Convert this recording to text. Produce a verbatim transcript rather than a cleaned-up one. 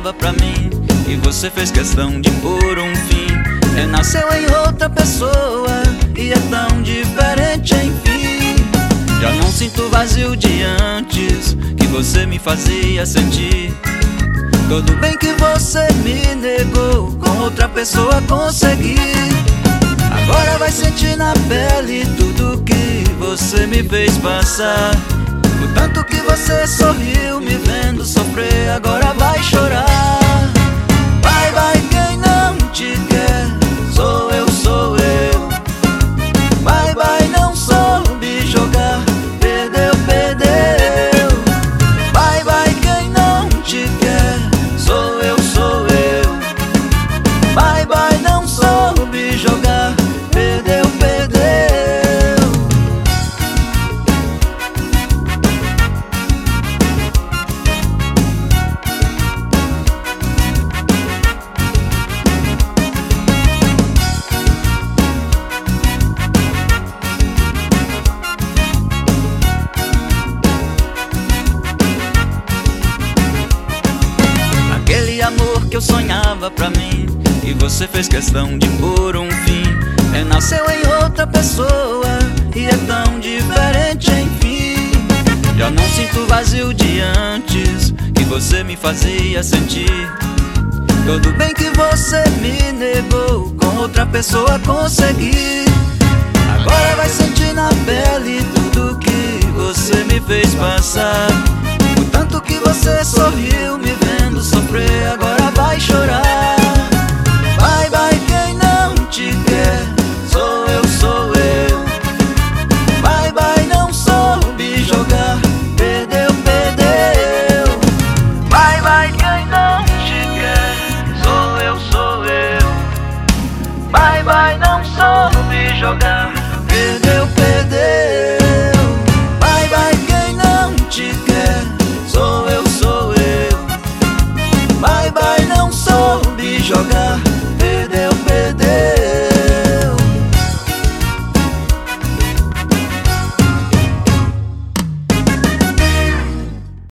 sonhava pra mim e você fez questão de pôr um fim. Renasceu em outra pessoa e é tão diferente, enfim. Já não sinto o vazio de antes que você me fazia sentir. Tudo bem que você me negou, com outra pessoa consegui. Agora vai sentir na pele tudo que você me fez passar. O tanto que você sorriu me vendo sofrer, agora vai chorar. Vai, vai, quem não te quer, sou eu, sou eu. Vai, vai, não soube jogar, perdeu, perdeu. Vai, vai, quem não te quer, sou eu, sou eu. Vai, vai, não soube jogar, perdeu, perdeu. Aquele amor que eu sonhava pra mim e você fez questão de pôr um fim. Renasceu em outra pessoa e é tão diferente, enfim. Já não sinto o vazio de antes que você me fazia sentir. Tudo bem que você me negou, com outra pessoa consegui. Agora vai sentir na pele tudo que você me fez passar. O tanto que você sorriu me vendo sofrer, agora vai chorar. Vai, vai, quem não te quer, sou eu, sou eu. Vai, vai, não soube jogar, perdeu, perdeu. Vai, vai, quem não te quer, sou eu, sou eu. Vai, vai, não soube jogar, perdeu, perdeu. Vai, vai, quem não te quer, sou eu, sou eu. Vai, vai, não soube jogar,